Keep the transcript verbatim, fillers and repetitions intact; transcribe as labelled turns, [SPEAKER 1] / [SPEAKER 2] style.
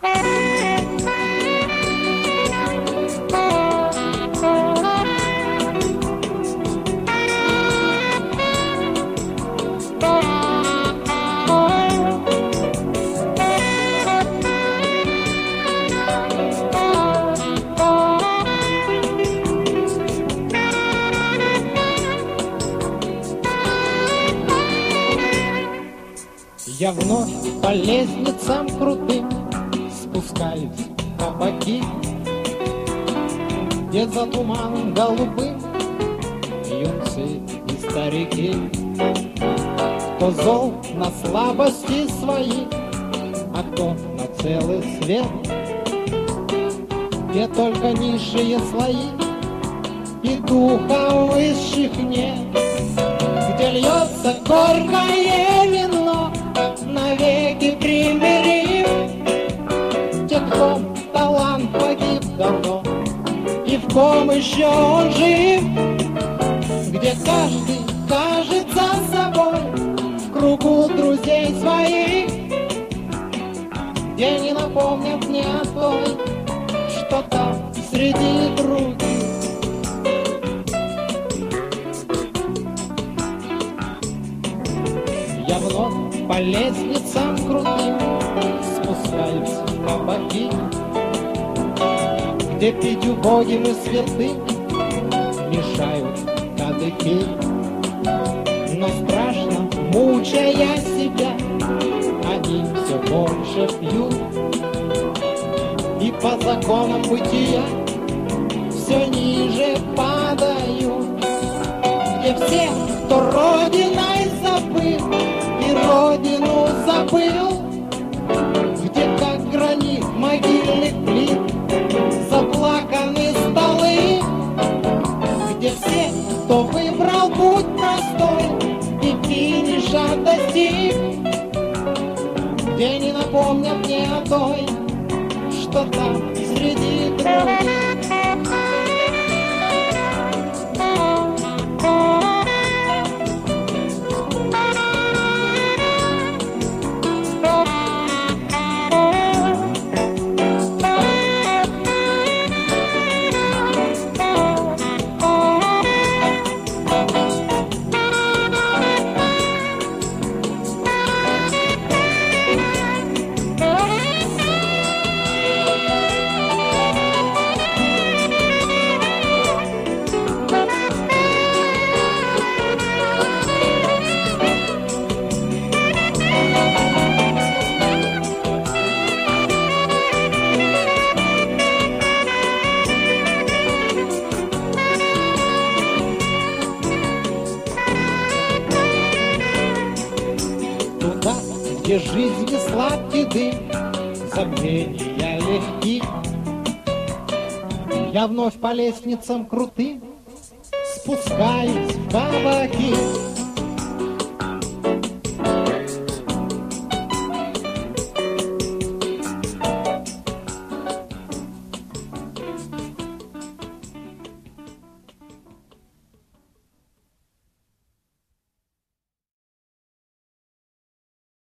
[SPEAKER 1] Я вновь по лестницам крутым спускаюсь в кабаки, где за туманом голубым юнцы и старики. Кто зол на слабости свои, а кто на целый свет, где только низшие слои и духа высших нет, где льется горькое вино, навеки примирим, те, кто талант погиб давно и в ком еще он жив, где каждый кажется собой в кругу друзей своих, где не напомнят мне о той, что там среди других. Я вновь по лестницам крутым спускаюсь в кабаки, где пить убогим и святым мешают кадыки. Но страшно, мучая себя, они все больше пьют, и по законам бытия все ниже падают, где все, кто родиной забыл и родину забыл, где как гранит могильных плит заплаканы столы, где все, кто выбрал путь простой и финиша достиг, где не напомнят мне о той, что там среди других. Где жизни сладкий дым, забвения легки, я вновь по лестницам крутым спускаюсь в кабаки.